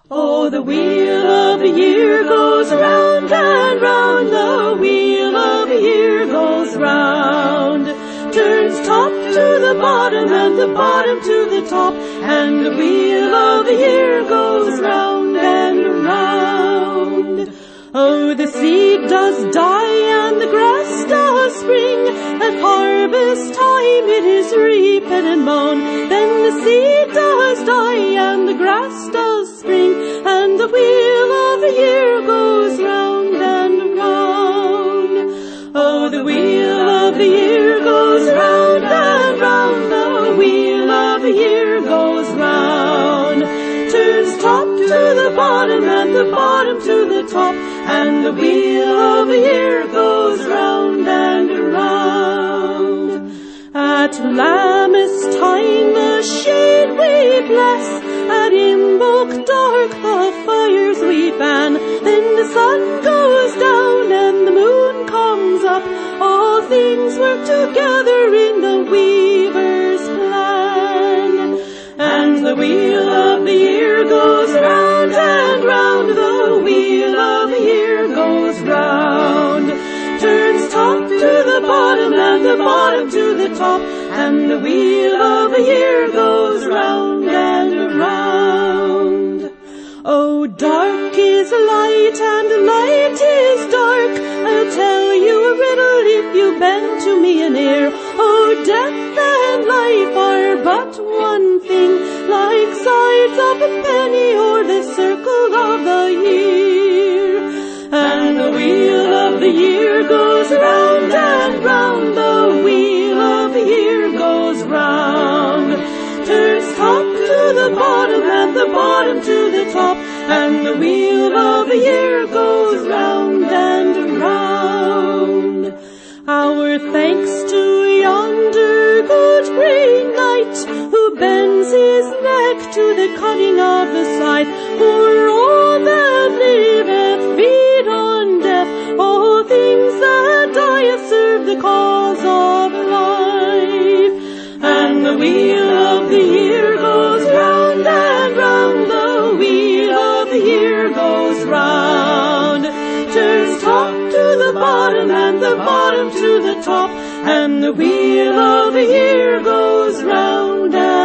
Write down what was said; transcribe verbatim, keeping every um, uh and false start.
Oh, the wheel of the year goes round and round, the wheel of the year goes round. Turns top to the bottom and the bottom to the top, and the wheel of the year goes round and round. Oh, the seed does die and the grass does spring, at harvest time it is reaped and mown. Then the seed does die and the grass does spring, and the wheel of the year goes round and round. Oh, the wheel of the year goes round and round, the wheel of the year goes round. Turns top to the bottom and the bottom to the top, and the wheel of the year goes round and round. At Lammas time the shade we bless, at Imbolc dark the fires we fan. Then the sun goes down and the moon comes up, all things work together in the weaver's plan. And the wheel of the year goes round and round, the wheel of the year goes round. Turns top to the bottom and the bottom to the top, and the wheel of the year goes round and round. Oh, dark is light and light is dark, I'll tell you a riddle if you bend to me an ear. Oh, death and life are but one thing, like sides of a penny or the circle of the year. And the wheel of the year goes round and round, the wheel of the year goes round. Turns top to the bottom and the bottom to the top, and the wheel of the year goes round and round. Our thanks to yonder good green knight, who bends his neck to the cutting of the scythe. For all that liveth feed on death, all things that die serve the cause of life. And the wheel of the year goes round and round, the wheel of the year goes round. Turns top to the bottom and the bottom to the top, and the wheel of the year goes round and